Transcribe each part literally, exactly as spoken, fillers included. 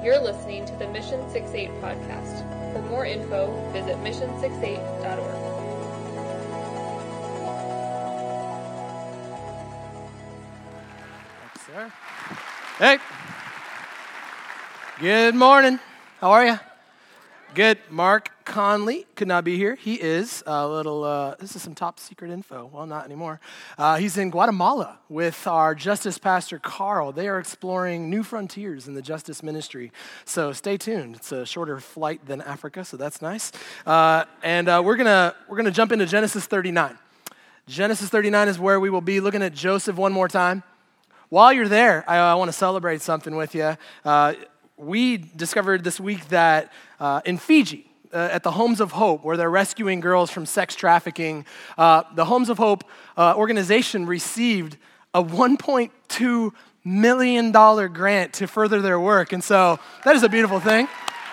You're listening to the Mission sixty-eight podcast. For more info, visit mission sixty-eight dot org. Thanks, sir. Hey. Good morning. How are you? Good. Mark Conley could not be here. He is a little, uh, this is some top secret info. Well, not anymore. Uh, he's in Guatemala with our Justice Pastor Carl. They are exploring new frontiers in the justice ministry. So stay tuned. It's a shorter flight than Africa, so that's nice. Uh, and uh, we're gonna we're gonna jump into Genesis thirty-nine. Genesis thirty-nine is where we will be looking at Joseph one more time. While you're there, I, I want to celebrate something with you. Uh, we discovered this week that uh, in Fiji, Uh, at the Homes of Hope, where they're rescuing girls from sex trafficking, uh, the Homes of Hope uh, organization received a one point two million dollars grant to further their work. And so that is a beautiful thing.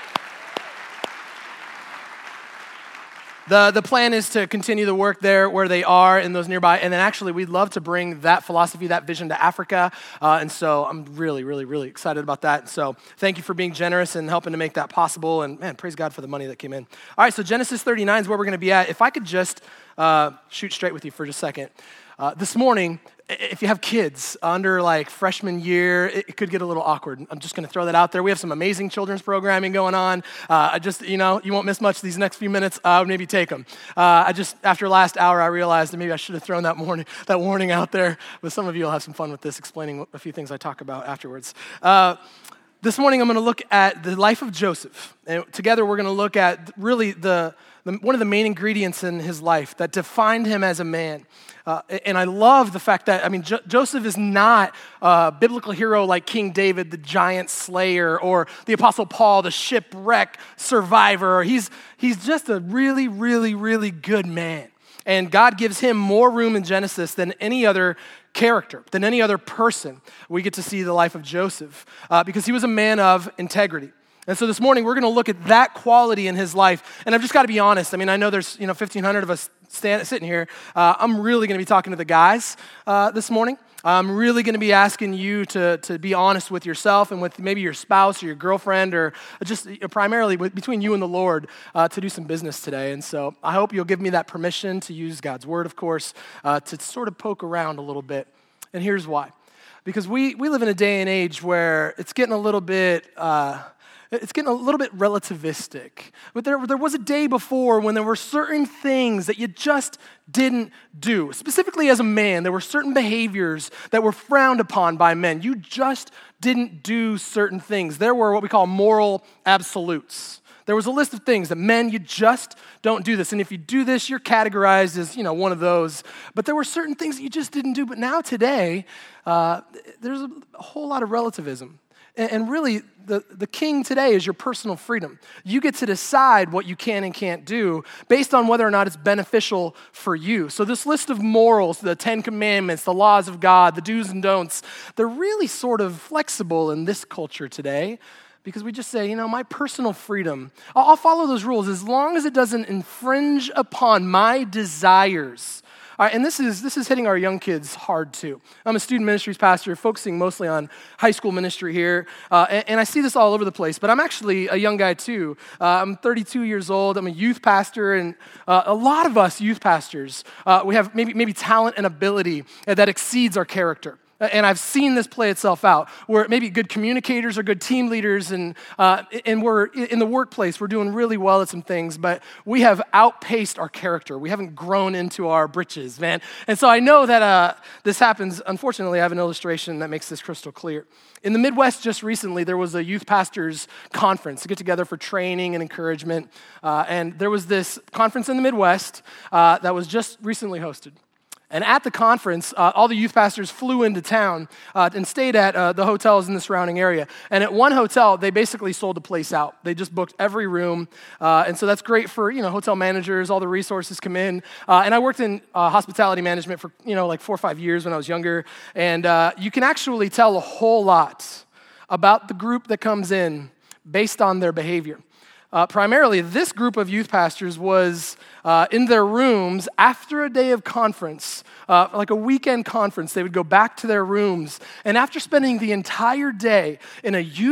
The, the plan is to continue the work there where they are in those nearby. And then actually, we'd love to bring that philosophy, that vision to Africa. Uh, and so I'm really, really, really excited about that. So thank you for being generous and helping to make that possible. And man, praise God for the money that came in. All right, so Genesis thirty-nine is where we're going to be at. If I could just uh, shoot straight with you for just a second. Uh, this morning, if you have kids under like freshman year, it, it could get a little awkward. I'm just going to throw that out there. We have some amazing children's programming going on. Uh, I just, you know, you won't miss much these next few minutes. I would maybe take them. Uh, I just, after last hour, I realized that maybe I should have thrown that morning, that warning out there. But some of you will have some fun with this, explaining a few things I talk about afterwards. Uh, this morning, I'm going to look at the life of Joseph. And together, we're going to look at really the, the one of the main ingredients in his life that defined him as a man. Uh, and I love the fact that, I mean, jo- Joseph is not a biblical hero like King David, the giant slayer, or the Apostle Paul, the shipwreck survivor. He's, he's just a really, really, really good man. And God gives him more room in Genesis than any other character, than any other person. We get to see the life of Joseph uh, because he was a man of integrity. And so this morning, we're going to look at that quality in his life. And I've just got to be honest. I mean, I know there's, you know, fifteen hundred of us stand, sitting here. Uh, I'm really going to be talking to the guys uh, this morning. I'm really going to be asking you to, to be honest with yourself and with maybe your spouse or your girlfriend or just you know, primarily with, between you and the Lord uh, to do some business today. And so I hope you'll give me that permission to use God's word, of course, uh, to sort of poke around a little bit. And here's why. Because we, we live in a day and age where it's getting a little bit... Uh, It's getting a little bit relativistic. But there, there was a day before when there were certain things that you just didn't do. Specifically as a man, there were certain behaviors that were frowned upon by men. You just didn't do certain things. There were what we call moral absolutes. There was a list of things that men, you just don't do this. And if you do this, you're categorized as, you know, one of those. But there were certain things that you just didn't do. But now today, uh, there's a, a whole lot of relativism. And really, the, the king today is your personal freedom. You get to decide what you can and can't do based on whether or not it's beneficial for you. So this list of morals, the Ten Commandments, the laws of God, the do's and don'ts, they're really sort of flexible in this culture today because we just say, you know, my personal freedom, I'll, I'll follow those rules as long as it doesn't infringe upon my desires. All right, and this is this is hitting our young kids hard too. I'm a student ministries pastor, focusing mostly on high school ministry here, uh, and, and I see this all over the place. But I'm actually a young guy too. Uh, I'm thirty-two years old. I'm a youth pastor, and uh, a lot of us youth pastors, uh, we have maybe maybe talent and ability that exceeds our character. And I've seen this play itself out, where maybe good communicators or good team leaders, and uh, and we're in the workplace, we're doing really well at some things, but we have outpaced our character. We haven't grown into our britches, man. And so I know that uh, this happens. Unfortunately, I have an illustration that makes this crystal clear. In the Midwest, just recently, there was a youth pastors conference to get together for training and encouragement. Uh, and there was this conference in the Midwest uh, that was just recently hosted. And at the conference, uh, all the youth pastors flew into town uh, and stayed at uh, the hotels in the surrounding area. And at one hotel, they basically sold the place out. They just booked every room. Uh, and so that's great for, you know, hotel managers. All the resources come in. Uh, and I worked in uh, hospitality management for, you know, like four or five years when I was younger. And uh, you can actually tell a whole lot about the group that comes in based on their behavior. Uh, primarily, this group of youth pastors was uh, in their rooms after a day of conference, uh, like a weekend conference. They would go back to their rooms, and after spending the entire day in a youth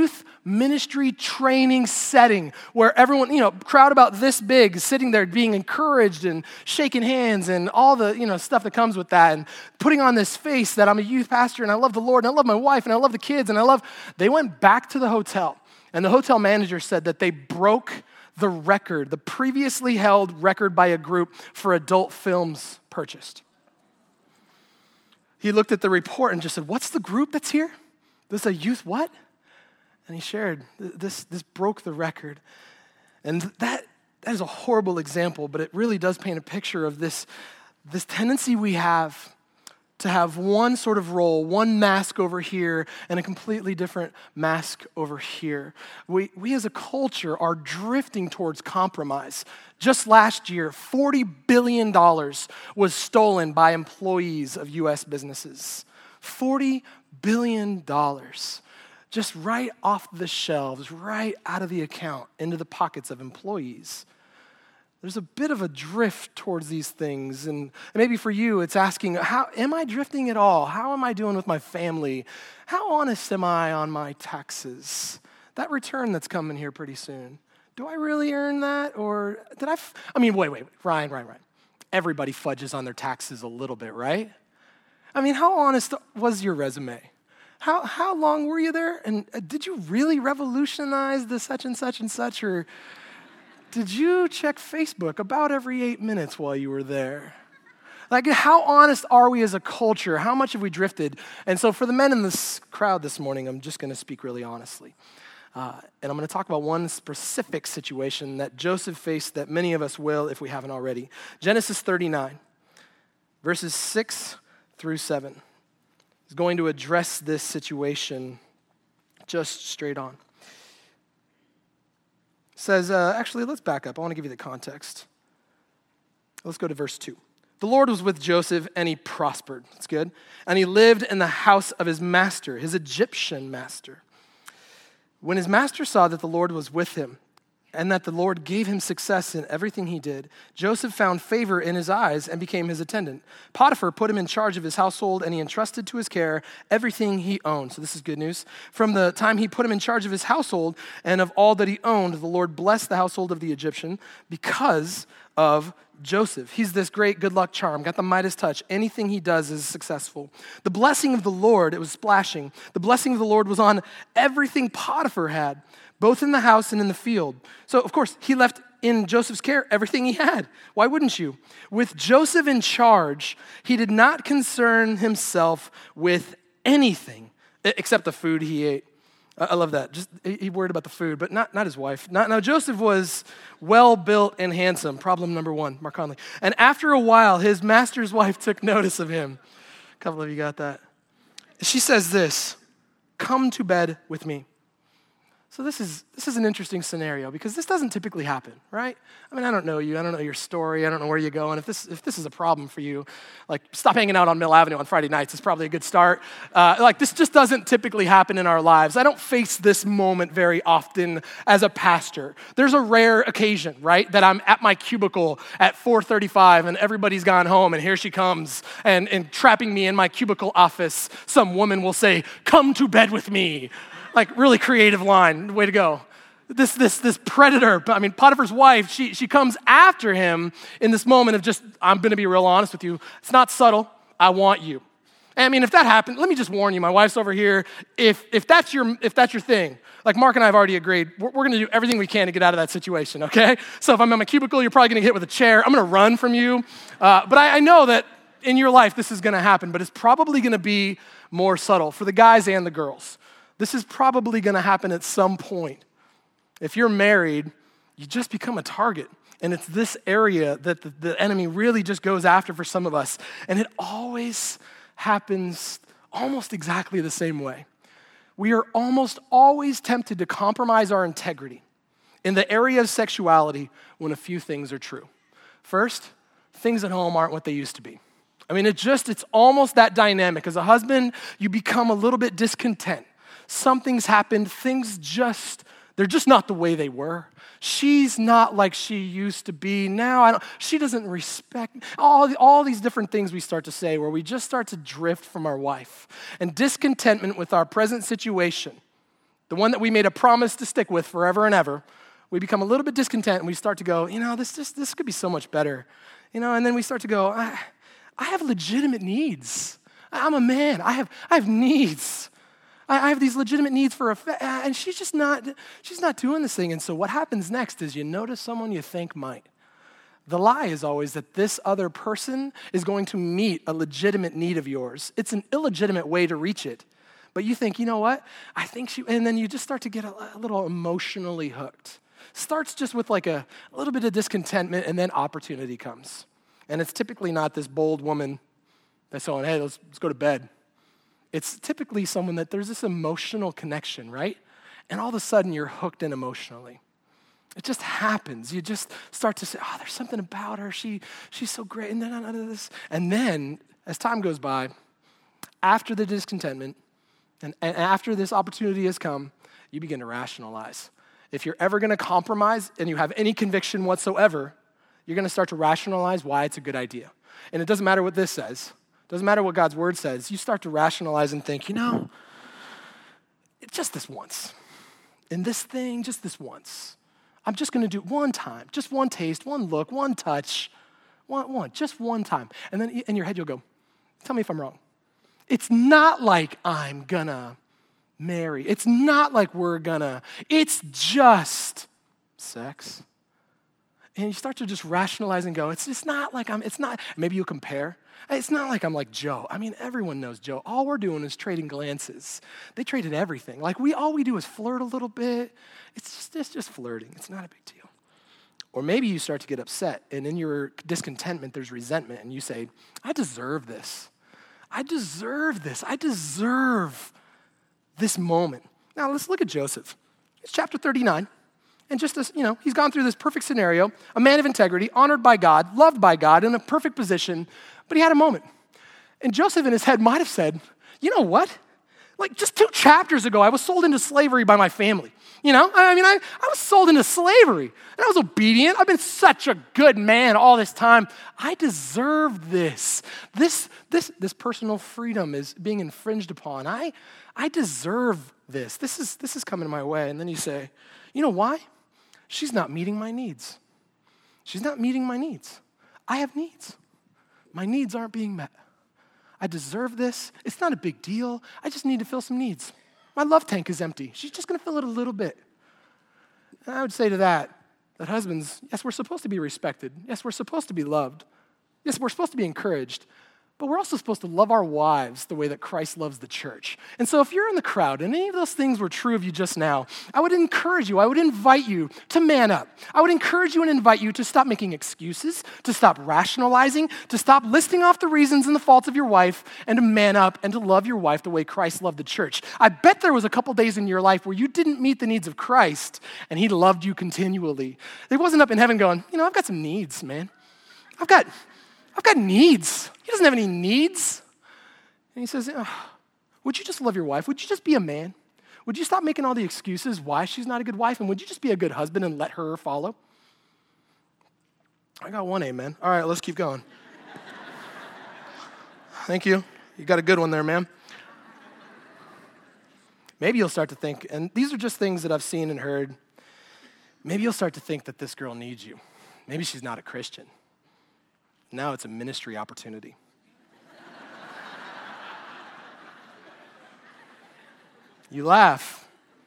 ministry training setting where everyone, you know, crowd about this big, sitting there being encouraged and shaking hands and all the, you know, stuff that comes with that and putting on this face that I'm a youth pastor and I love the Lord and I love my wife and I love the kids and I love, they went back to the hotel and the hotel manager said that they broke the record, the previously held record by a group for adult films purchased. He looked at the report and just said, what's the group that's here? This is a youth what? And he shared, this, this broke the record. And that, that is a horrible example, but it really does paint a picture of this, this tendency we have to have one sort of role, one mask over here, and a completely different mask over here. We, we as a culture are drifting towards compromise. Just last year, forty billion dollars was stolen by employees of U S businesses. forty billion dollars. Just right off the shelves, right out of the account, into the pockets of employees. There's a bit of a drift towards these things. And maybe for you, it's asking, how am I drifting at all? How am I doing with my family? How honest am I on my taxes? That return that's coming here pretty soon. Do I really earn that? Or did I, f- I mean, wait, wait, wait, Ryan, Ryan, Ryan. Everybody fudges on their taxes a little bit, right? I mean, how honest was your resume? How how long were you there? And did you really revolutionize the such and such and such? Or did you check Facebook about every eight minutes while you were there? Like, how honest are we as a culture? How much have we drifted? And so for the men in this crowd this morning, I'm just going to speak really honestly. Uh, and I'm going to talk about one specific situation that Joseph faced that many of us will if we haven't already. Genesis thirty-nine, verses six through seven is going to address this situation just straight on. Says, uh, actually, let's back up. I want to give you the context. Let's go to verse two. The Lord was with Joseph, and he prospered. That's good. And he lived in the house of his master, his Egyptian master. When his master saw that the Lord was with him, and that the Lord gave him success in everything he did, Joseph found favor in his eyes and became his attendant. Potiphar put him in charge of his household, and he entrusted to his care everything he owned. So this is good news. From the time he put him in charge of his household and of all that he owned, the Lord blessed the household of the Egyptian because of Joseph. He's this great good luck charm, got the Midas touch. Anything he does is successful. The blessing of the Lord, it was splashing. The blessing of the Lord was on everything Potiphar had, both in the house and in the field. So, of course, he left in Joseph's care everything he had. Why wouldn't you? With Joseph in charge, he did not concern himself with anything except the food he ate. I love that. Just he worried about the food, but not, not his wife. Not, now, Joseph was well-built and handsome. Problem number one, Mark Conley. And after a while, his master's wife took notice of him. A couple of you got that. She says this, "Come to bed with me." So this is this is an interesting scenario because this doesn't typically happen, right? I mean, I don't know you. I don't know your story. I don't know where you go. And if this if this is a problem for you, like stop hanging out on Mill Avenue on Friday nights is probably a good start. Uh, like this just doesn't typically happen in our lives. I don't face this moment very often as a pastor. There's a rare occasion, right, that I'm at my cubicle at four thirty-five and everybody's gone home and here she comes and, and trapping me in my cubicle office. Some woman will say, "Come to bed with me." Like, really creative line. Way to go. This this this predator, I mean, Potiphar's wife, she, she comes after him in this moment of just, I'm going to be real honest with you. It's not subtle. I want you. And I mean, if that happened, let me just warn you. My wife's over here. If if that's your if that's your thing, like Mark and I have already agreed, we're, we're going to do everything we can to get out of that situation, okay? So if I'm in my cubicle, you're probably going to get hit with a chair. I'm going to run from you. Uh, but I, I know that in your life, this is going to happen, but it's probably going to be more subtle for the guys and the girls. This is probably going to happen at some point. If you're married, you just become a target. And it's this area that the, the enemy really just goes after for some of us. And it always happens almost exactly the same way. We are almost always tempted to compromise our integrity in the area of sexuality when a few things are true. First, things at home aren't what they used to be. I mean, it just, it's almost that dynamic. As a husband, you become a little bit discontent. Something's happened, things just, they're just not the way they were. She's not like she used to be. Now, I don't, she doesn't respect, all, all these different things we start to say where we just start to drift from our wife. And discontentment with our present situation the one that we made a promise to stick with forever and ever, we become a little bit discontent and we start to go, you know, this just this could be so much better. You know, and then we start to go, I, I have legitimate needs. I'm a man. I have I have needs. I, I have these legitimate needs for a fa- and she's just not she's not doing this thing. And so what happens next is you notice someone you think might. The lie is always that this other person is going to meet a legitimate need of yours. It's an illegitimate way to reach it. But you think, you know what? I think she, and then you just start to get a, a little emotionally hooked. Starts just with like a, a little bit of discontentment, and then opportunity comes. And it's typically not this bold woman that's saying, hey, let's, let's go to bed. It's typically someone that there's this emotional connection, right? And all of a sudden you're hooked in emotionally. It just happens. You just start to say, oh, there's something about her. She, she's so great. And then none of this. And then as time goes by, after the discontentment, and, and after this opportunity has come, you begin to rationalize. If you're ever going to compromise and you have any conviction whatsoever, you're going to start to rationalize why it's a good idea. And it doesn't matter what this says. It doesn't matter what God's word says. You start to rationalize and think, you know, it's just this once. In this thing, just this once. I'm just going to do it one time, just one taste, one look, one touch, one, one, just one time. And then in your head, you'll go, tell me if I'm wrong. It's not like I'm gonna marry. It's not like we're gonna, it's just sex. And you start to just rationalize and go, it's just not like I'm, it's not, maybe you'll compare. It's not like I'm like Joe. I mean, everyone knows Joe. All we're doing is trading glances. They traded everything. Like we, all we do is flirt a little bit. It's just, it's just flirting. It's not a big deal. Or maybe you start to get upset, and in your discontentment, there's resentment, and you say, I deserve this. I deserve this. I deserve this moment. Now, let's look at Joseph. It's chapter thirty-nine. And just as, you know, he's gone through this perfect scenario, a man of integrity, honored by God, loved by God, in a perfect position, but he had a moment. And Joseph in his head might have said, you know what? Like just two chapters ago, I was sold into slavery by my family. You know, I mean, I, I was sold into slavery, and I was obedient. I've been such a good man all this time. I deserve this. This, this, this personal freedom is being infringed upon. I, I deserve this. This is, this is coming my way. And then you say, you know why? She's not meeting my needs. She's not meeting my needs. I have needs. My needs aren't being met. I deserve this. It's not a big deal. I just need to fill some needs. My love tank is empty. She's just going to fill it a little bit. And I would say to that, that husbands, yes, we're supposed to be respected. Yes, we're supposed to be loved. Yes, we're supposed to be encouraged. But we're also supposed to love our wives the way that Christ loves the church. And so if you're in the crowd and any of those things were true of you just now, I would encourage you, I would invite you to man up. I would encourage you and invite you to stop making excuses, to stop rationalizing, to stop listing off the reasons and the faults of your wife, and to man up and to love your wife the way Christ loved the church. I bet there was a couple days in your life where you didn't meet the needs of Christ and he loved you continually. He wasn't up in heaven going, you know, I've got some needs, man. I've got... I've got needs. He doesn't have any needs. And he says, oh, would you just love your wife? Would you just be a man? Would you stop making all the excuses why she's not a good wife? And would you just be a good husband and let her follow? I got one amen. All right, let's keep going. Thank you. You got a good one there, man. Maybe you'll start to think, and these are just things that I've seen and heard, maybe you'll start to think that this girl needs you. Maybe she's not a Christian. Now it's a ministry opportunity. You laugh.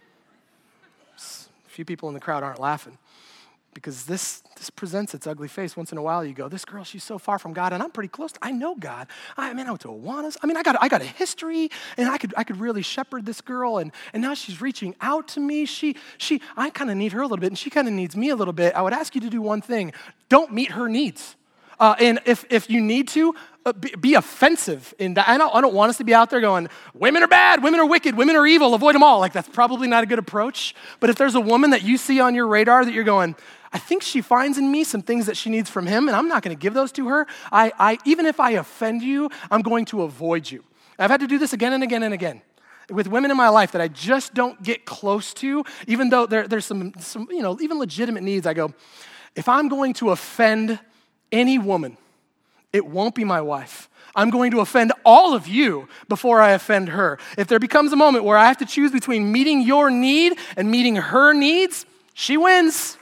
A few people in the crowd aren't laughing because this, this presents its ugly face. Once in a while you go, this girl, she's so far from God, and I'm pretty close. To, I know God. I mean, I went to Awanas. I mean, I got, I got a history, and I could, I could really shepherd this girl, and, and now she's reaching out to me. She, she, I kind of need her a little bit, and she kind of needs me a little bit. I would ask you to do one thing. Don't meet her needs. Uh, and if, if you need to, uh, be, be offensive. In that. I, don't, I don't want us to be out there going, women are bad, women are wicked, women are evil, avoid them all. Like, that's probably not a good approach. But if there's a woman that you see on your radar that you're going, I think she finds in me some things that she needs from him, and I'm not going to give those to her. I, I, even if I offend you, I'm going to avoid you. I've had to do this again and again and again with women in my life that I just don't get close to, even though there, there's some, some, you know, even legitimate needs. I go, if I'm going to offend any woman, it won't be my wife. I'm going to offend all of you before I offend her. If there becomes a moment where I have to choose between meeting your need and meeting her needs, she wins.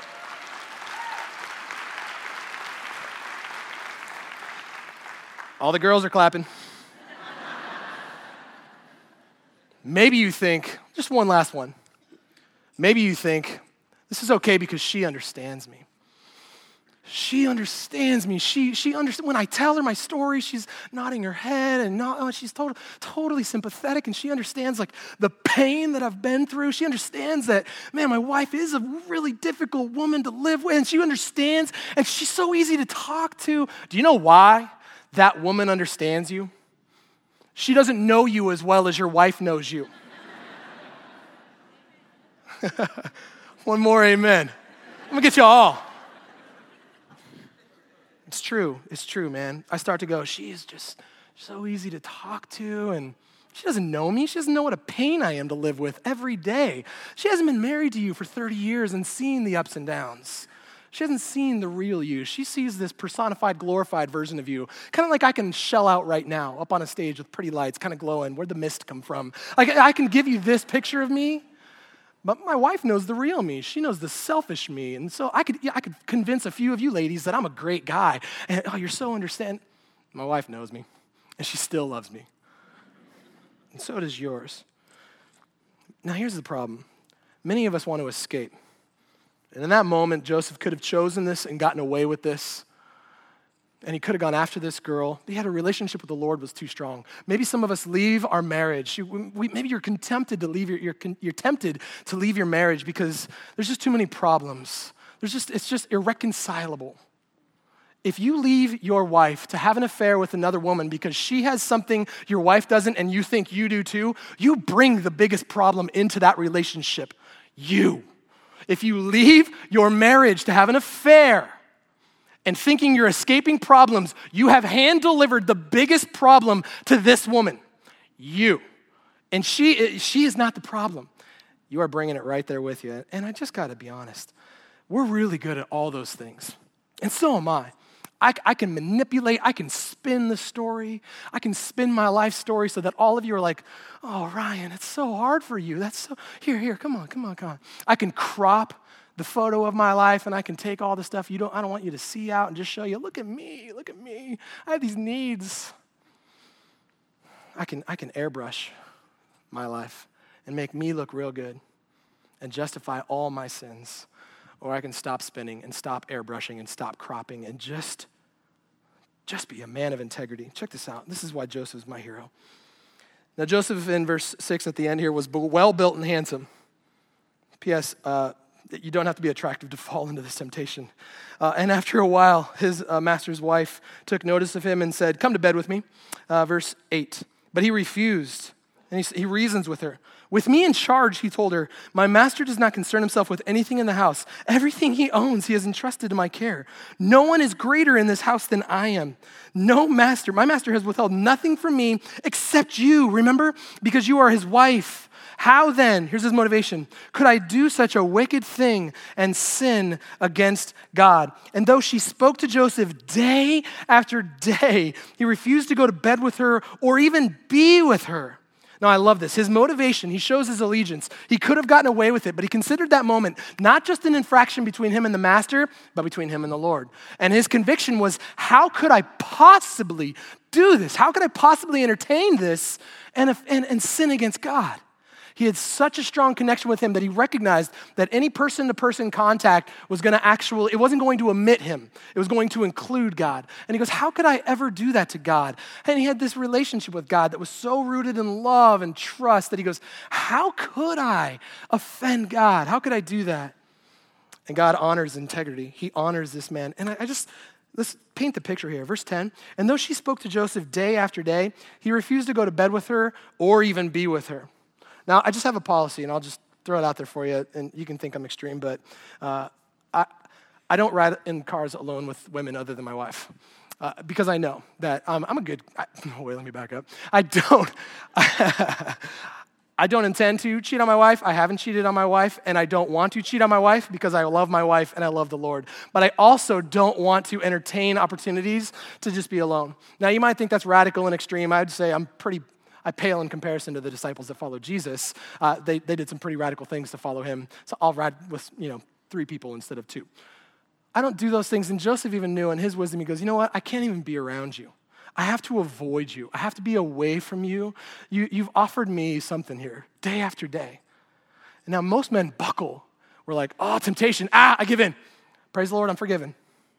All the girls are clapping. Maybe you think, just one last one. Maybe you think, this is okay because she understands me. She understands me. She she understands. When I tell her my story, she's nodding her head and not, oh, she's total, totally sympathetic, and she understands like the pain that I've been through. She understands that, man, my wife is a really difficult woman to live with, and she understands, and she's so easy to talk to. Do you know why that woman understands you? She doesn't know you as well as your wife knows you. One more amen. I'm gonna get you all. It's true. It's true, man. I start to go, she is just so easy to talk to, and she doesn't know me. She doesn't know what a pain I am to live with every day. She hasn't been married to you for thirty years and seen the ups and downs. She hasn't seen the real you. She sees this personified, glorified version of you, kind of like I can shell out right now up on a stage with pretty lights, kind of glowing. Where'd the mist come from? Like I can give you this picture of me, but my wife knows the real me. She knows the selfish me. And so I could yeah, I could convince a few of you ladies that I'm a great guy. And oh, you're so understand. My wife knows me, and she still loves me. And so does yours. Now here's the problem. Many of us want to escape. And in that moment, Joseph could have chosen this and gotten away with this. And he could have gone after this girl. He had a relationship with the Lord was too strong. Maybe some of us leave our marriage. You, we, maybe you're tempted to leave your, you're, you're tempted to leave your marriage because there's just too many problems. There's just it's just irreconcilable. If you leave your wife to have an affair with another woman because she has something your wife doesn't and you think you do too, you bring the biggest problem into that relationship. You. If you leave your marriage to have an affair and thinking you're escaping problems, you have hand-delivered the biggest problem to this woman, you. And she, she is not the problem. You are bringing it right there with you. And I just got to be honest. We're really good at all those things. And so am I. I. I can manipulate. I can spin the story. I can spin my life story so that all of you are like, oh, Ryan, it's so hard for you. That's so, here, here, come on, come on, come on. I can crop the photo of my life, and I can take all the stuff you don't, I don't want you to see out and just show you, look at me, look at me. I have these needs. I can, I can airbrush my life and make me look real good and justify all my sins. Or I can stop spinning and stop airbrushing and stop cropping and just, just be a man of integrity. Check this out. This is why Joseph is my hero. Now, Joseph in verse six at the end here was well-built and handsome. P S. Uh, you don't have to be attractive to fall into this temptation. Uh, and after a while, his uh, master's wife took notice of him and said, come to bed with me. Uh, verse eight. But he refused, and he, he reasons with her. With me in charge, he told her, my master does not concern himself with anything in the house. Everything he owns, he has entrusted to my care. No one is greater in this house than I am. No master, my master has withheld nothing from me except you, remember? Because you are his wife. How then, here's his motivation, could I do such a wicked thing and sin against God? And though she spoke to Joseph day after day, he refused to go to bed with her or even be with her. Now, I love this. His motivation, he shows his allegiance. He could have gotten away with it, but he considered that moment not just an infraction between him and the master, but between him and the Lord. And his conviction was, how could I possibly do this? How could I possibly entertain this and, and, and sin against God? He had such a strong connection with him that he recognized that any person-to-person contact was going to actually, it wasn't going to omit him. It was going to include God. And he goes, how could I ever do that to God? And he had this relationship with God that was so rooted in love and trust that he goes, how could I offend God? How could I do that? And God honors integrity. He honors this man. And I, I just, let's paint the picture here. Verse ten, and though she spoke to Joseph day after day, he refused to go to bed with her or even be with her. Now, I just have a policy, and I'll just throw it out there for you, and you can think I'm extreme, but uh, I I don't ride in cars alone with women other than my wife, uh, because I know that um, I'm a good, I, wait, let me back up. I don't, I I don't intend to cheat on my wife. I haven't cheated on my wife, and I don't want to cheat on my wife because I love my wife and I love the Lord. But I also don't want to entertain opportunities to just be alone. Now, you might think that's radical and extreme. I'd say I'm pretty, I pale in comparison to the disciples that followed Jesus. Uh, they, they did some pretty radical things to follow him. So I'll ride with, you know, three people instead of two. I don't do those things, and Joseph even knew in his wisdom, he goes, you know what? I can't even be around you. I have to avoid you. I have to be away from you. you. You've offered me something here, day after day. And now most men buckle. We're like, oh, temptation, ah, I give in. Praise the Lord, I'm forgiven.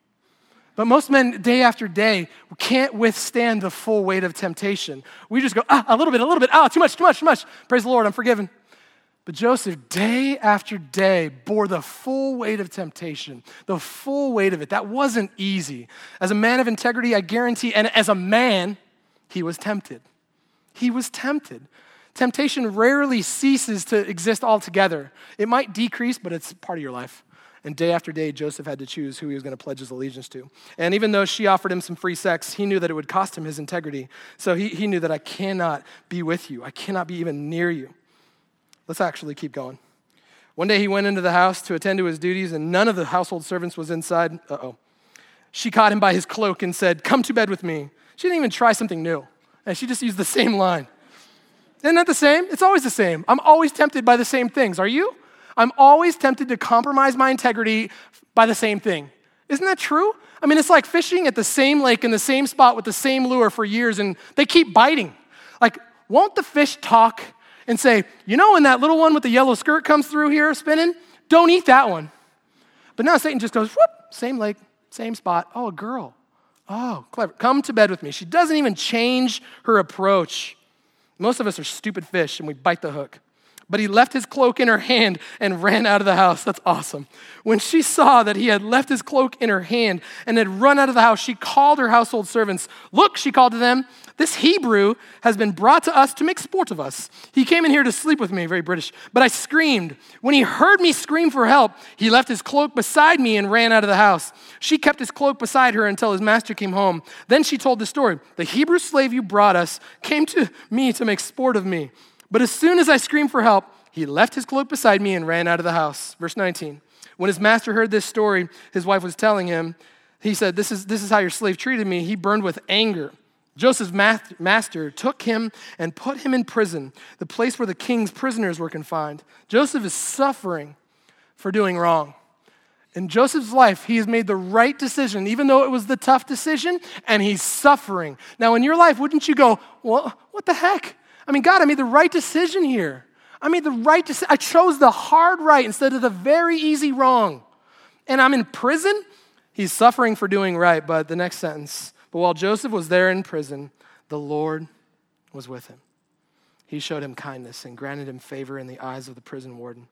But most men, day after day, can't withstand the full weight of temptation. We just go, ah, a little bit, a little bit, ah, too much, too much, too much. Praise the Lord, I'm forgiven. But Joseph, day after day, bore the full weight of temptation, the full weight of it. That wasn't easy. As a man of integrity, I guarantee, and as a man, he was tempted. He was tempted. Temptation rarely ceases to exist altogether. It might decrease, but it's part of your life. And day after day, Joseph had to choose who he was going to pledge his allegiance to. And even though she offered him some free sex, he knew that it would cost him his integrity. So he, he knew that I cannot be with you. I cannot be even near you. Let's actually keep going. One day he went into the house to attend to his duties, and none of the household servants was inside. Uh-oh. She caught him by his cloak and said, come to bed with me. She didn't even try something new. And she just used the same line. Isn't that the same? It's always the same. I'm always tempted by the same things. Are you? I'm always tempted to compromise my integrity by the same thing. Isn't that true? I mean, it's like fishing at the same lake in the same spot with the same lure for years, and they keep biting. Like, won't the fish talk and say, you know when that little one with the yellow skirt comes through here spinning? Don't eat that one. But now Satan just goes, whoop, same lake, same spot. Oh, a girl. Oh, clever. Come to bed with me. She doesn't even change her approach. Most of us are stupid fish and we bite the hook. But he left his cloak in her hand and ran out of the house. That's awesome. When she saw that he had left his cloak in her hand and had run out of the house, she called her household servants. Look, she called to them, this Hebrew has been brought to us to make sport of us. He came in here to sleep with me, very British, but I screamed. When he heard me scream for help, he left his cloak beside me and ran out of the house. She kept his cloak beside her until his master came home. Then she told the story. The Hebrew slave you brought us came to me to make sport of me. But as soon as I screamed for help, he left his cloak beside me and ran out of the house. Verse nineteen. When his master heard this story, his wife was telling him, he said, this is, this is how your slave treated me. He burned with anger. Joseph's master took him and put him in prison, the place where the king's prisoners were confined. Joseph is suffering for doing wrong. In Joseph's life, he has made the right decision, even though it was the tough decision, and he's suffering. Now, in your life, wouldn't you go, well, what the heck? I mean, God, I made the right decision here. I made the right decision. I chose the hard right instead of the very easy wrong. And I'm in prison? He's suffering for doing right. But the next sentence, but while Joseph was there in prison, the Lord was with him. He showed him kindness and granted him favor in the eyes of the prison warden.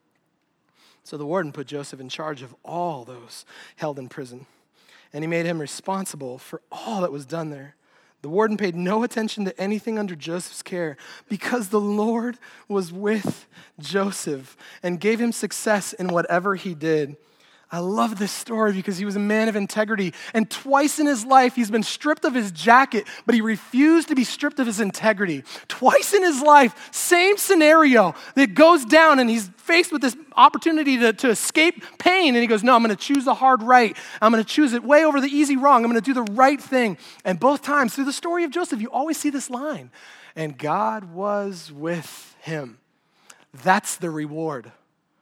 So the warden put Joseph in charge of all those held in prison. And he made him responsible for all that was done there. The warden paid no attention to anything under Joseph's care because the Lord was with Joseph and gave him success in whatever he did. I love this story because he was a man of integrity. And twice in his life, he's been stripped of his jacket, but he refused to be stripped of his integrity. Twice in his life, same scenario that goes down and he's faced with this opportunity to, to escape pain. And he goes, no, I'm going to choose the hard right. I'm going to choose it way over the easy wrong. I'm going to do the right thing. And both times through the story of Joseph, you always see this line. And God was with him. That's the reward.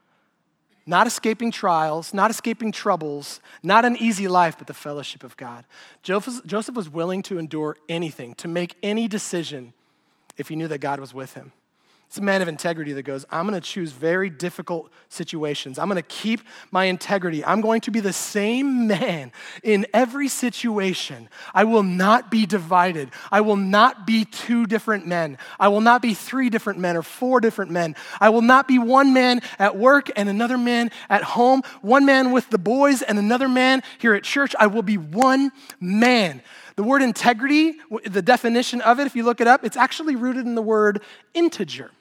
Not escaping trials, not escaping troubles, not an easy life, but the fellowship of God. Joseph, Joseph was willing to endure anything, to make any decision if he knew that God was with him. It's a man of integrity that goes, I'm going to choose very difficult situations. I'm going to keep my integrity. I'm going to be the same man in every situation. I will not be divided. I will not be two different men. I will not be three different men or four different men. I will not be one man at work and another man at home, one man with the boys and another man here at church. I will be one man. The word integrity, the definition of it, if you look it up, it's actually rooted in the word integer.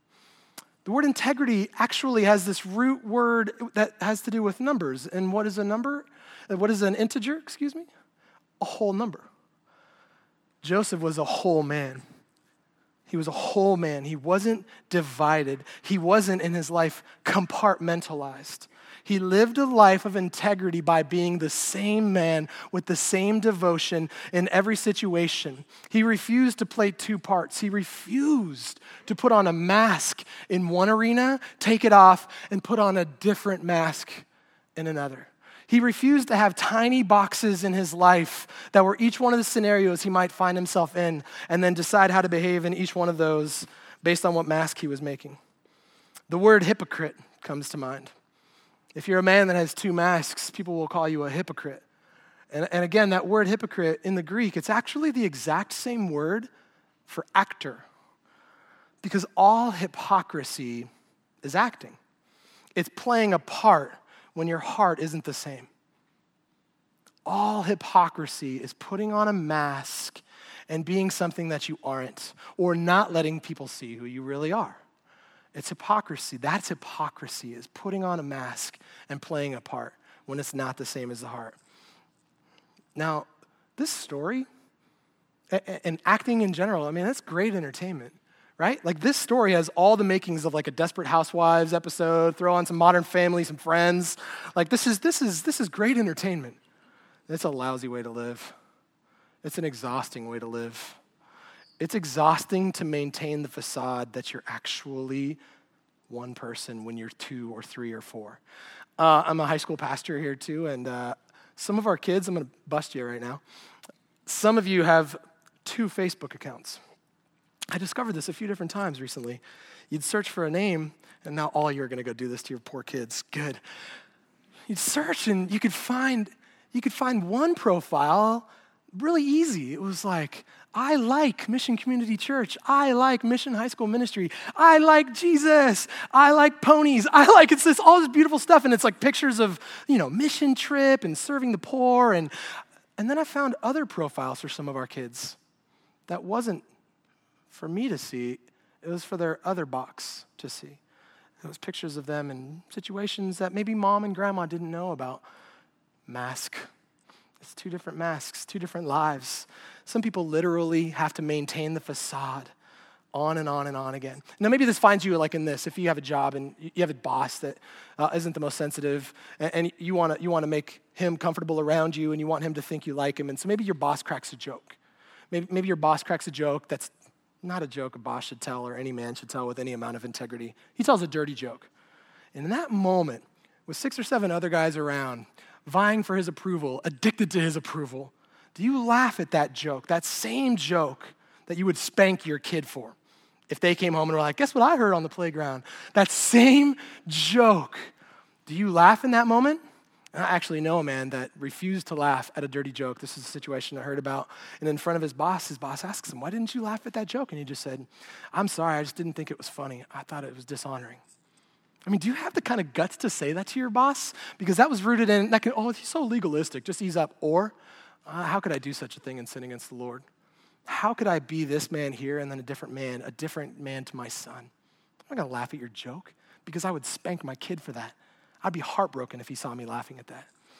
The word integrity actually has this root word that has to do with numbers. And what is a number? What is an integer, excuse me? A whole number. Joseph was a whole man. He was a whole man. He wasn't divided. He wasn't in his life compartmentalized. He lived a life of integrity by being the same man with the same devotion in every situation. He refused to play two parts. He refused to put on a mask in one arena, take it off, and put on a different mask in another. He refused to have tiny boxes in his life that were each one of the scenarios he might find himself in, and then decide how to behave in each one of those based on what mask he was making. The word hypocrite comes to mind. If you're a man that has two masks, people will call you a hypocrite. And, and again, that word hypocrite in the Greek, it's actually the exact same word for actor. Because all hypocrisy is acting. It's playing a part when your heart isn't the same. All hypocrisy is putting on a mask and being something that you aren't, or not letting people see who you really are. It's hypocrisy. That's hypocrisy, is putting on a mask and playing a part when it's not the same as the heart. Now, this story, and acting in general, I mean, that's great entertainment. Right? Like, this story has all the makings of like a Desperate Housewives episode, throw on some Modern Family, some Friends. Like, this is this is this is great entertainment. It's a lousy way to live. It's an exhausting way to live. It's exhausting to maintain the facade that you're actually one person when you're two or three or four. Uh, I'm a high school pastor here too, and uh, some of our kids, I'm gonna bust you right now. Some of you have two Facebook accounts. I discovered this a few different times recently. You'd search for a name, and now all you're going to go do this to your poor kids. Good. You'd search, and you could find you could find one profile really easy. It was like, I like Mission Community Church. I like Mission High School Ministry. I like Jesus. I like ponies. I like, it's this all this beautiful stuff, and it's like pictures of, you know, mission trip and serving the poor, and and then I found other profiles for some of our kids that wasn't for me to see, it was for their other box to see. It was pictures of them in situations that maybe mom and grandma didn't know about. Mask. It's two different masks, two different lives. Some people literally have to maintain the facade on and on and on again. Now, maybe this finds you like in this. If you have a job and you have a boss that uh, isn't the most sensitive, and, and you want to you want to make him comfortable around you, and you want him to think you like him, and so maybe your boss cracks a joke. Maybe, maybe your boss cracks a joke that's not a joke a boss should tell or any man should tell with any amount of integrity. He tells a dirty joke. And in that moment, with six or seven other guys around, vying for his approval, addicted to his approval, do you laugh at that joke, that same joke that you would spank your kid for if they came home and were like, guess what I heard on the playground? That same joke. Do you laugh in that moment? I actually know a man that refused to laugh at a dirty joke. This is a situation I heard about. And in front of his boss, his boss asks him, why didn't you laugh at that joke? And he just said, I'm sorry, I just didn't think it was funny. I thought it was dishonoring. I mean, do you have the kind of guts to say that to your boss? Because that was rooted in, that can, oh, he's so legalistic, just ease up. Or, uh, how could I do such a thing and sin against the Lord? How could I be this man here and then a different man, a different man to my son? I'm not going to laugh at your joke because I would spank my kid for that. I'd be heartbroken if he saw me laughing at that.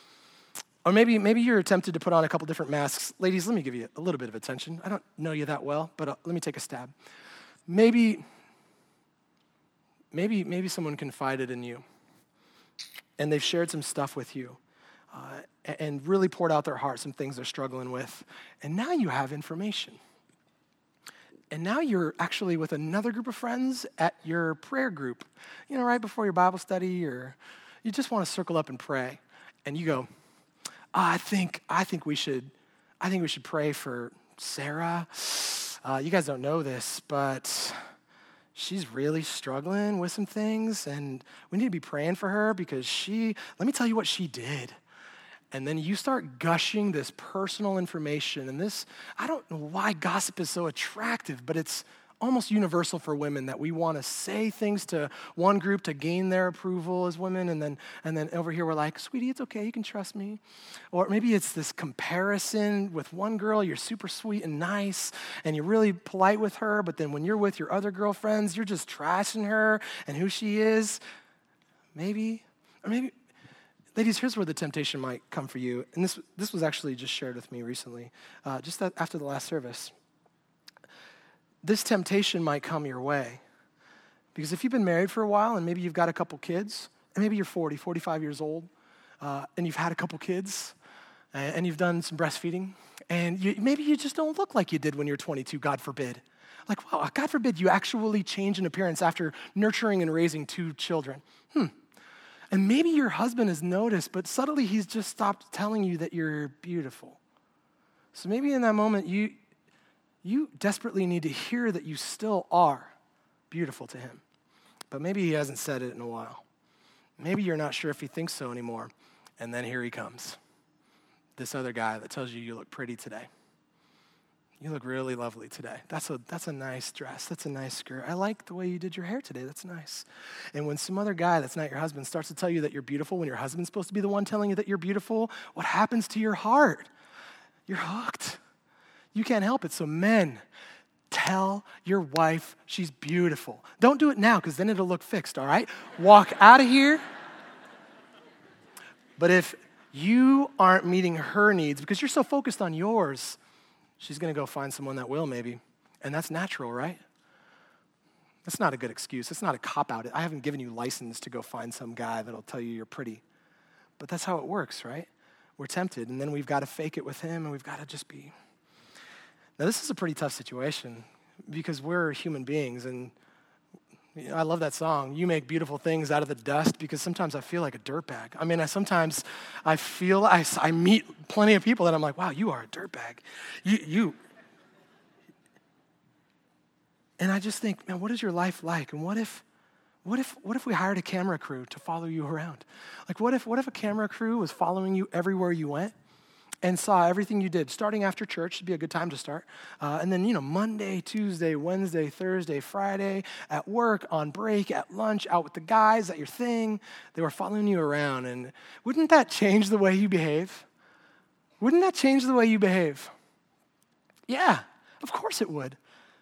Or maybe maybe you're tempted to put on a couple different masks. Ladies, let me give you a little bit of attention. I don't know you that well, but uh, let me take a stab. Maybe, maybe, maybe someone confided in you, and they've shared some stuff with you, uh, and really poured out their heart, some things they're struggling with, and now you have information. And now you're actually with another group of friends at your prayer group, you know, right before your Bible study, or you just want to circle up and pray, and you go, oh, I think I think we should, I think we should pray for Sarah. Uh, you guys don't know this, but she's really struggling with some things, and we need to be praying for her because she. Let me tell you what she did. And then you start gushing this personal information, and this, I don't know why gossip is so attractive, but it's almost universal for women that we want to say things to one group to gain their approval as women, and then and then over here we're like, sweetie, it's okay, you can trust me. Or maybe it's this comparison with one girl, you're super sweet and nice, and you're really polite with her, but then when you're with your other girlfriends, you're just trashing her and who she is. Maybe, or maybe, ladies, here's where the temptation might come for you. And this this was actually just shared with me recently, uh, just that after the last service. this temptation might come your way. Because if you've been married for a while and maybe you've got a couple kids, and maybe you're forty, forty-five years old, uh, and you've had a couple kids, and, and you've done some breastfeeding, and you, maybe you just don't look like you did when you're twenty-two, God forbid. Like, wow, God forbid you actually change in appearance after nurturing and raising two children. Hmm. And maybe your husband has noticed, but subtly he's just stopped telling you that you're beautiful. So maybe in that moment, you, you desperately need to hear that you still are beautiful to him. But maybe he hasn't said it in a while. Maybe you're not sure if he thinks so anymore. And then here he comes. This other guy that tells you you look pretty today. You look really lovely today. That's a that's a nice dress. That's a nice skirt. I like the way you did your hair today. That's nice. And when some other guy that's not your husband starts to tell you that you're beautiful when your husband's supposed to be the one telling you that you're beautiful, what happens to your heart? You're hooked. You can't help it. So men, tell your wife she's beautiful. Don't do it now because then it'll look fixed, all right? Walk out of here. But if you aren't meeting her needs because you're so focused on yours, she's going to go find someone that will maybe. And that's natural, right? That's not a good excuse. It's not a cop-out. I haven't given you license to go find some guy that'll tell you you're pretty. But that's how it works, right? We're tempted, and then we've got to fake it with him, and we've got to just be. Now, this is a pretty tough situation because we're human beings, and you know, I love that song, You Make Beautiful Things Out of the Dust, because sometimes I feel like a dirtbag. I mean, I sometimes I feel, I, I meet plenty of people that I'm like, wow, you are a dirtbag. You, you. And I just think, man, what is your life like? And what if, what if, what if we hired a camera crew to follow you around? Like, what if, what if a camera crew was following you everywhere you went? And saw everything you did, starting after church, would be a good time to start. Uh, and then, you know, Monday, Tuesday, Wednesday, Thursday, Friday, at work, on break, at lunch, out with the guys, at your thing. They were following you around. And wouldn't that change the way you behave? Wouldn't that change the way you behave? Yeah, of course it would.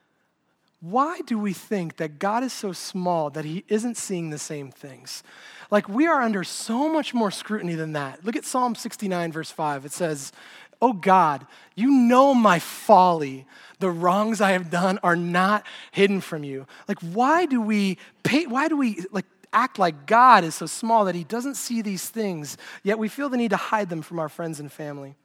Why do we think that God is so small that he isn't seeing the same things? Like, we are under so much more scrutiny than that. Look at Psalm sixty-nine, verse five. It says, "Oh God, you know my folly. The wrongs I have done are not hidden from you." Like, why do we pay, why do we like act like God is so small that he doesn't see these things, yet we feel the need to hide them from our friends and family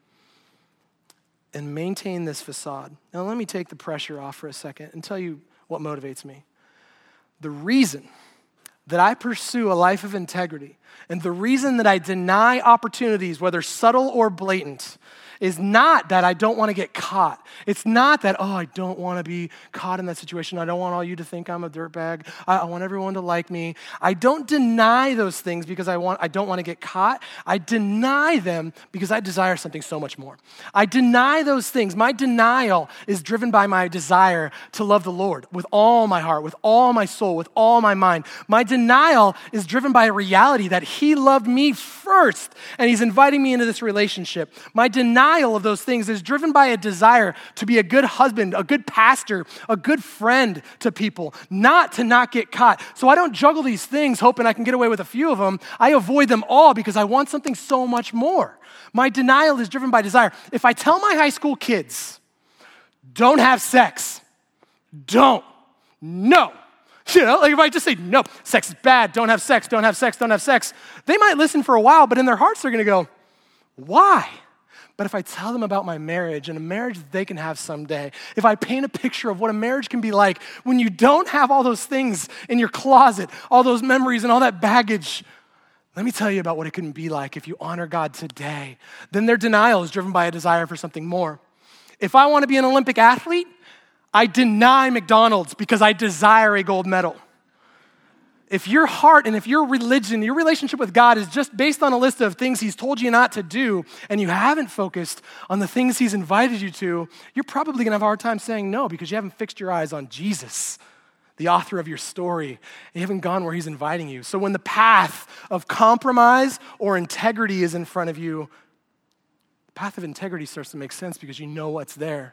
and maintain this facade? Now, let me take the pressure off for a second and tell you what motivates me. The reason that I pursue a life of integrity and the reason that I deny opportunities, whether subtle or blatant, is not that I don't want to get caught. It's not that, oh, I don't want to be caught in that situation. I don't want all you to think I'm a dirtbag. I, I want everyone to like me. I don't deny those things because I want. I don't want to get caught. I deny them because I desire something so much more. I deny those things. My denial is driven by my desire to love the Lord with all my heart, with all my soul, with all my mind. My denial is driven by a reality that he loved me first, and he's inviting me into this relationship. My denial of those things is driven by a desire to be a good husband, a good pastor, a good friend to people, not to not get caught. So I don't juggle these things hoping I can get away with a few of them. I avoid them all because I want something so much more. My denial is driven by desire. If I tell my high school kids, don't have sex, don't, no. You know, like if I just say, no, sex is bad, don't have sex, don't have sex, don't have sex, they might listen for a while, but in their hearts they're going to go, why? But if I tell them about my marriage and a marriage that they can have someday, if I paint a picture of what a marriage can be like when you don't have all those things in your closet, all those memories and all that baggage, let me tell you about what it can be like if you honor God today. Then their denial is driven by a desire for something more. If I want to be an Olympic athlete, I deny McDonald's because I desire a gold medal. If your heart and if your religion, your relationship with God is just based on a list of things he's told you not to do, and you haven't focused on the things he's invited you to, you're probably going to have a hard time saying no because you haven't fixed your eyes on Jesus, the author of your story. And you haven't gone where he's inviting you. So when the path of compromise or integrity is in front of you, the path of integrity starts to make sense because you know what's there.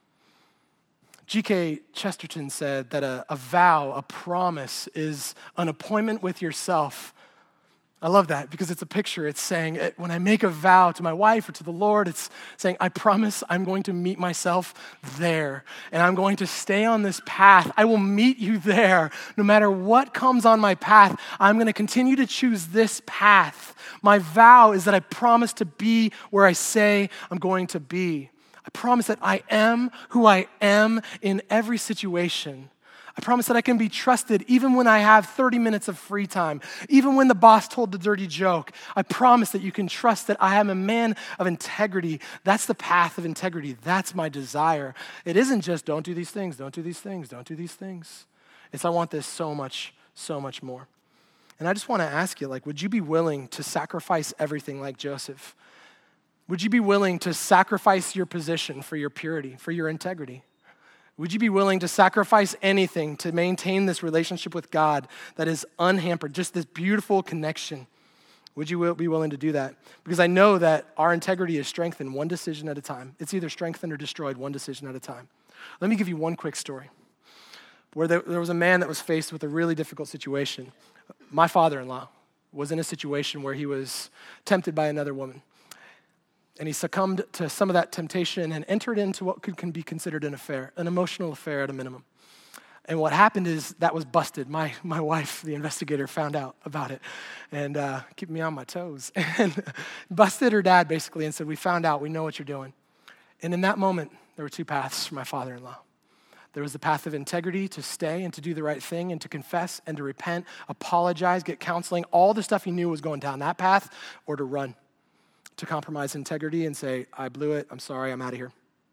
G K Chesterton said that a, a vow, a promise, is an appointment with yourself I love that because it's a picture. It's saying, when I make a vow to my wife or to the Lord, it's saying, I promise I'm going to meet myself there. And I'm going to stay on this path. I will meet you there. No matter what comes on my path, I'm going to continue to choose this path. My vow is that I promise to be where I say I'm going to be. I promise that I am who I am in every situation. I promise that I can be trusted even when I have thirty minutes of free time, even when the boss told the dirty joke. I promise that you can trust that I am a man of integrity. That's the path of integrity. That's my desire. It isn't just don't do these things, don't do these things, don't do these things. It's I want this so much, so much more. And I just want to ask you, like, would you be willing to sacrifice everything like Joseph? Would you be willing to sacrifice your position for your purity, for your integrity? Would you be willing to sacrifice anything to maintain this relationship with God that is unhampered, just this beautiful connection? Would you be willing to do that? Because I know that our integrity is strengthened one decision at a time. It's either strengthened or destroyed one decision at a time. Let me give you one quick story where there, there was a man that was faced with a really difficult situation. My father-in-law was in a situation where he was tempted by another woman. And he succumbed to some of that temptation and entered into what could can be considered an affair, an emotional affair at a minimum. And what happened is that was busted. My my wife, the investigator, found out about it and uh, kept me on my toes. And busted her dad basically and said, we found out, we know what you're doing. And in that moment, there were two paths for my father-in-law. There was the path of integrity to stay and to do the right thing and to confess and to repent, apologize, get counseling, all the stuff he knew was going down that path, or to run. To compromise integrity and say, I blew it, I'm sorry, I'm out of here.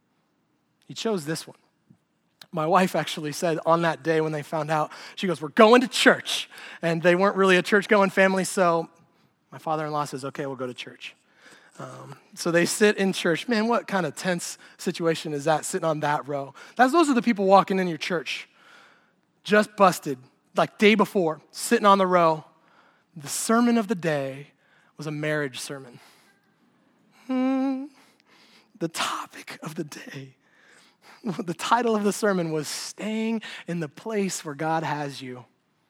He chose this one. My wife actually said on that day when they found out, she goes, we're going to church. And they weren't really a church-going family, so my father-in-law says, okay, we'll go to church. Um, so they sit in church. Man, what kind of tense situation is that, sitting on that row? That's, those are the people walking in your church. Just busted, like day before, sitting on the row. The sermon of the day was a marriage sermon. Hmm. The topic of the day, the title of the sermon was Staying in the Place Where God Has You.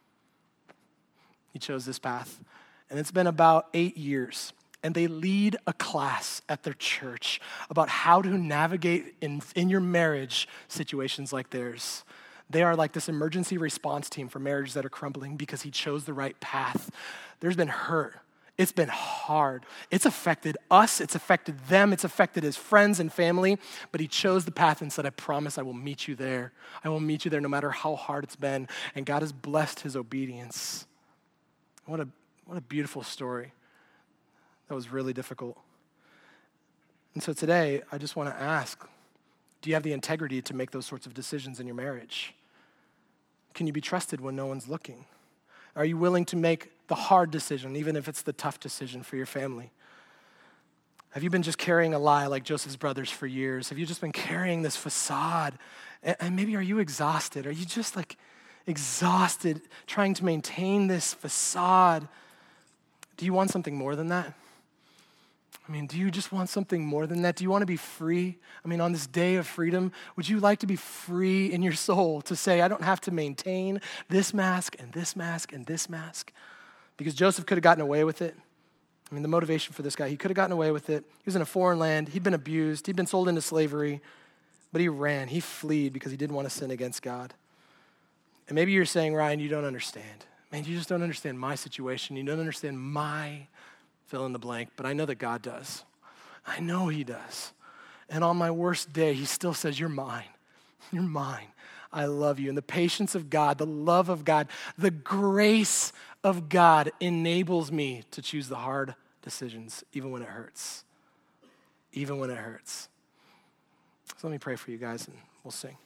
He chose this path. And it's been about eight years. And they lead a class at their church about how to navigate in, in your marriage situations like theirs. They are like this emergency response team for marriages that are crumbling because he chose the right path. There's been hurt. It's been hard. It's affected us. It's affected them. It's affected his friends and family. But he chose the path and said, I promise I will meet you there. I will meet you there no matter how hard it's been. And God has blessed his obedience. What a, what a beautiful story. That was really difficult. And so today, I just want to ask, do you have the integrity to make those sorts of decisions in your marriage? Can you be trusted when no one's looking? Are you willing to make the hard decision, even if it's the tough decision for your family? Have you been just carrying a lie like Joseph's brothers for years? Have you just been carrying this facade? And maybe are you exhausted? Are you just like exhausted trying to maintain this facade? Do you want something more than that? I mean, do you just want something more than that? Do you want to be free? I mean, on this day of freedom, would you like to be free in your soul to say, I don't have to maintain this mask and this mask and this mask? Because Joseph could have gotten away with it. I mean, the motivation for this guy, he could have gotten away with it. He was in a foreign land. He'd been abused. He'd been sold into slavery. But he ran. He fled because he didn't want to sin against God. And maybe you're saying, Ryan, you don't understand. Man, you just don't understand my situation. You don't understand my fill in the blank, but I know that God does. I know he does. And on my worst day, he still says, you're mine. You're mine. I love you. And the patience of God, the love of God, the grace of God enables me to choose the hard decisions, even when it hurts. Even when it hurts. So let me pray for you guys and we'll sing.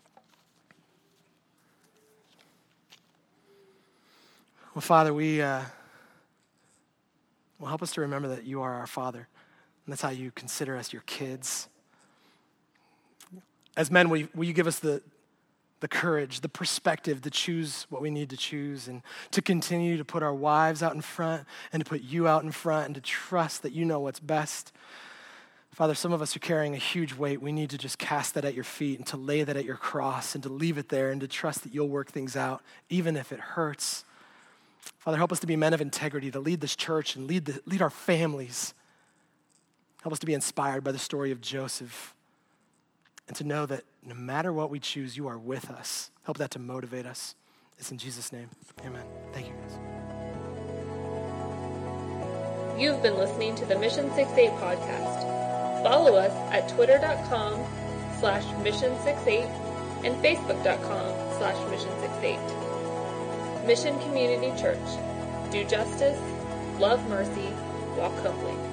Well, Father, we... Uh, Well, help us to remember that you are our Father, and that's how you consider us your kids. As men, will you, will you give us the, the courage, the perspective to choose what we need to choose and to continue to put our wives out in front and to put you out in front and to trust that you know what's best. Father, some of us are carrying a huge weight. We need to just cast that at your feet and to lay that at your cross and to leave it there and to trust that you'll work things out, even if it hurts. Father, help us to be men of integrity, to lead this church and lead, the, lead our families. Help us to be inspired by the story of Joseph and to know that no matter what we choose, you are with us. Help that to motivate us. It's in Jesus' name. Amen. Thank you, guys. You've been listening to the Mission sixty-eight podcast. Follow us at twitter.com slash mission68 and facebook.com slash mission68. Mission Community Church. Do justice, love mercy, walk humbly.